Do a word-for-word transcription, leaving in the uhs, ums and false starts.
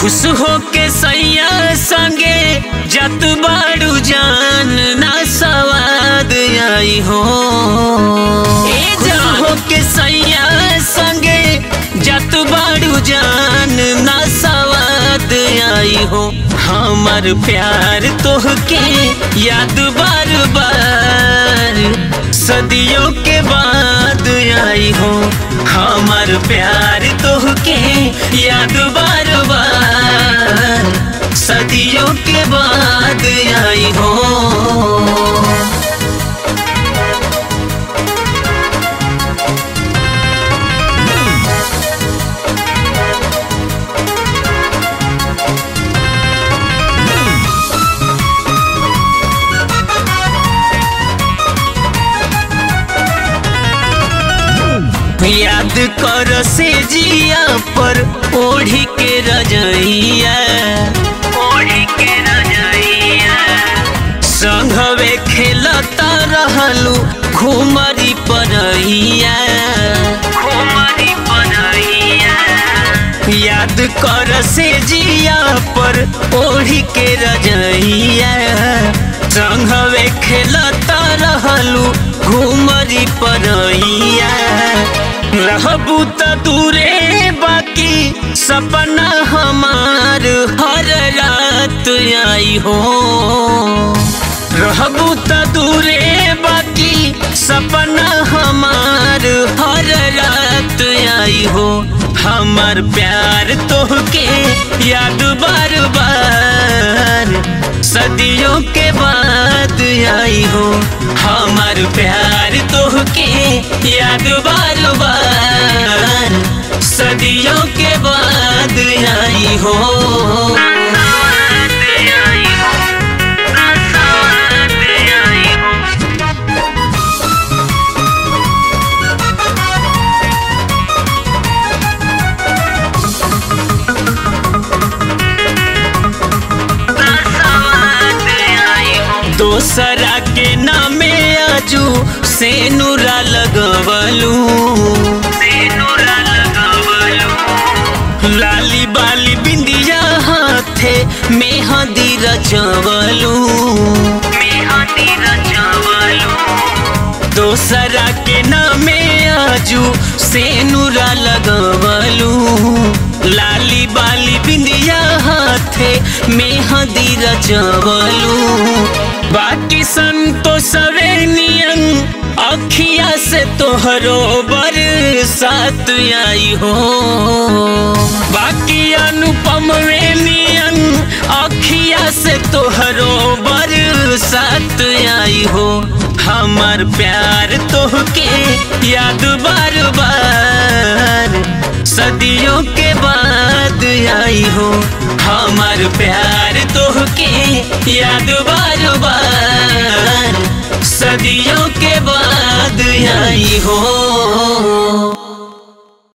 खुश हो के सैया संगे जत बाड़ू जान ना सवाद आई हो। खुश हो के सैया संगे जत बाड़ू जान ना सवाद आई हो। हमार प्यार तोहके याद बार बार सदियों के बाद आई हो। हमार प्यार तोहके याद बार बार सदियों के बाद आई हो। याद कर से जिया पर ओढ़ी के रजैया ओढ़ी के रजैया संघवे खेलता रहलू घुमरी परैया घुमरी परैया। याद कर से जिया पर ओढ़ी के रजैया संघवे खेलता रहलू घुमरी परैया। रहबू त दूरे बाकी सपना हमार हर रात आई हो। रहबू त दूरे बाकी सपना हमार हर रात आई हो। हमार प्यार तोहके याद बार बार सदियों के बाद आई हो। हमार प्यार तोहके याद बार बार सदियों के बाद आई हो। दोसरा के नामे आजू से नूरा लगवलू सेनुरा लगवलू लाली बाली बिंदिया हाथे मेहंदी रचवलू मेहंदी रचवलू। दोसरा के नामे आजू से नूरा लगवलू लाली बाली बिंदिया हाथे मेहंदी रचवलू। बाकी संतोष नियन अखिया से तोहरो बरसात आई हो। बाकी अनुपम नियन अखिया से तोहरो बरसात आई हो। हमार प्यार तोहके याद बार बार सदियों के बाद आई हो। हमार प्यार तोहके याद बार बार सदियों के बाद आई हो।